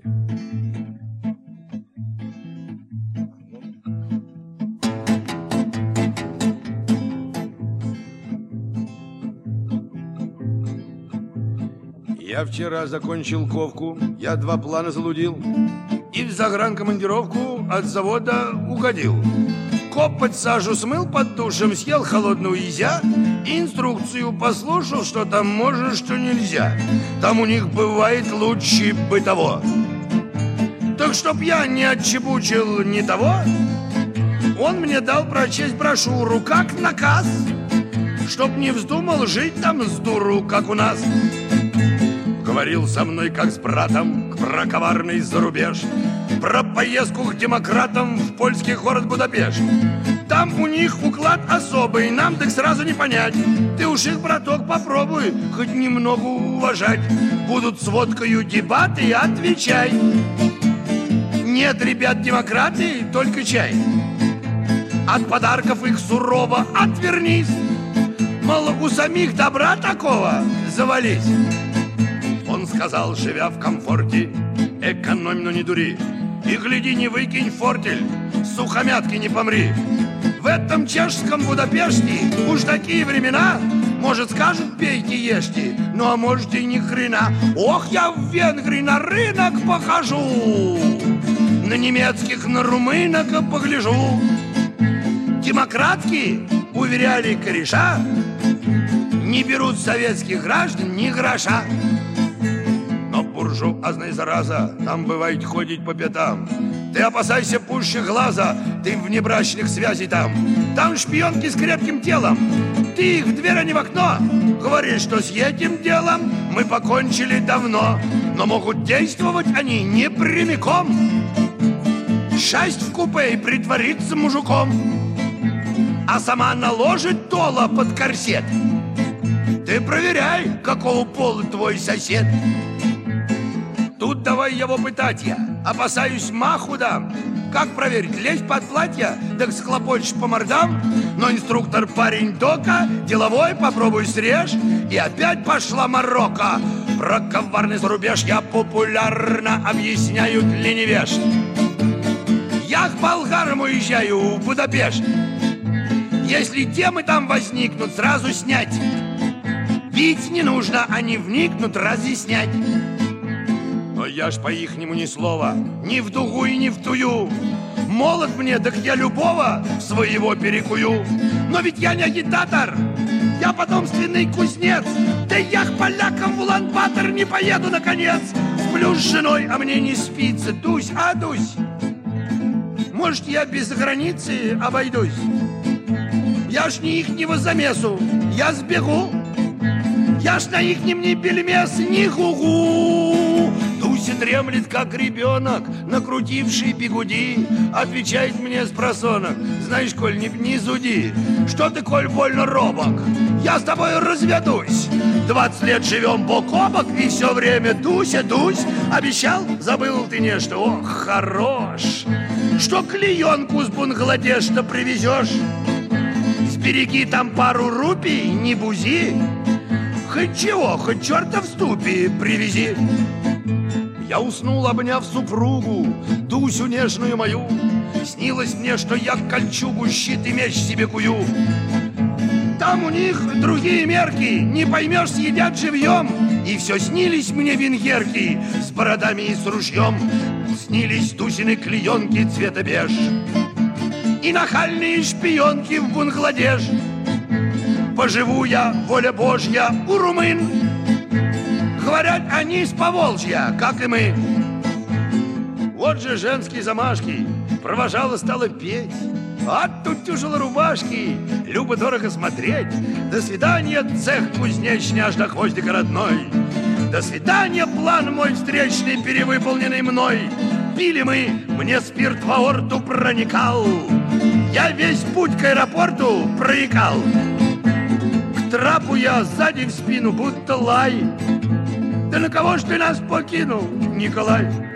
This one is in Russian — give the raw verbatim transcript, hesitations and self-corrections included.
Я вчера закончил ковку, я два плана залудил и в загранкомандировку от завода угодил. Копоть сажу смыл под душем, съел холодную изя, инструкцию послушал, что там можно, что нельзя. Там у них бывает лучше бы того. Так чтоб я не отчебучил ни того, он мне дал прочесть брошюру как наказ, чтоб не вздумал жить там с дуру, как у нас. Говорил со мной, как с братом, про коварный зарубеж, про поездку к демократам в польский город Будапешт. Там у них уклад особый, нам так сразу не понять. Ты уж их, браток, попробуй хоть немного уважать. Будут с водкою дебаты, отвечай. Нет, ребят, демократы, только чай. От подарков их сурово отвернись. Мало, у самих добра такого завались. Он сказал, живя в комфорте, экономь, но не дури. И гляди, не выкинь фортель, сухомятки не помри. В этом чешском Будапеште уж такие времена, может, скажут, пейте, ешьте, ну а может и ни хрена. Ох, я в Венгрии на рынок похожу, на немецких, на румынок погляжу. Демократки, уверяли кореша, не берут советских граждан ни гроша. Буржуазная зараза, там бывает ходить по пятам. Ты опасайся пуще глаза, ты внебрачных связей там. Там шпионки с крепким телом, ты их в дверь, а не в окно. Говоришь, что с этим делом мы покончили давно. Но могут действовать они не прямиком. Счасть в купе и притвориться мужиком, а сама наложит тола под корсет. Ты проверяй, какого пола твой сосед. Тут давай его пытать я, опасаюсь, маху дам. Как проверить, лезть под платье, так схлопочешь по мордам. Но инструктор парень дока, деловой, попробуй срежь. И опять пошла морока. Про коварный зарубеж я популярно объясняю для невежд. Я к болгарам уезжаю в Будапешт. Если темы там возникнут, сразу снять. Пить не нужно, они вникнут, разъяснять. Но я ж по-ихнему ни слова, ни в дугу и ни в тую. Молод мне, так я любого своего перекую. Но ведь я не агитатор, я потомственный кузнец. Да я к полякам в Улан-Батор не поеду, наконец. Сплю с женой, а мне не спится, дусь, а дусь. Может, я без границы обойдусь. Я ж не ихнего замесу, я сбегу. Я ж на ихнем не бельмес, не гугу. Дуся дремлет, как ребенок, накрутивший бигуди. Отвечает мне спросонок: знаешь, Коль, не, не зуди. Что ты, Коль, больно робок? Я с тобой разведусь. Двадцать лет живем бок о бок, и все время Дуся, Дусь. Обещал, забыл ты нечто, ох, хорош. Что клеенку с Бангладеш-то привезешь? Сбереги там пару рупий, не бузи. Хоть чего, хоть черта в ступе привези. Я уснул, обняв супругу, Дусю нежную мою. Снилось мне, что я кольчугу, щит и меч себе кую. Там у них другие мерки, не поймешь, съедят живьем. И все снились мне венгерки с бородами и с ружьем. Снились Дусины клеенки цвета беж и нахальные шпионки в Бангладеш. Поживу я, воля Божья, у румын. Говорят, они с Поволжья, как и мы. Вот же женские замашки, провожала, стала петь. А тут тюжила рубашки, любо-дорого смотреть. До свидания, цех кузнечный, аж до хвостика родной. До свидания, план мой встречный, перевыполненный мной. Пили мы, мне спирт в аорту проникал. Я весь путь к аэропорту проекал. К трапу я сзади в спину, будто лай. Да на кого ж ты нас покинул, Николай?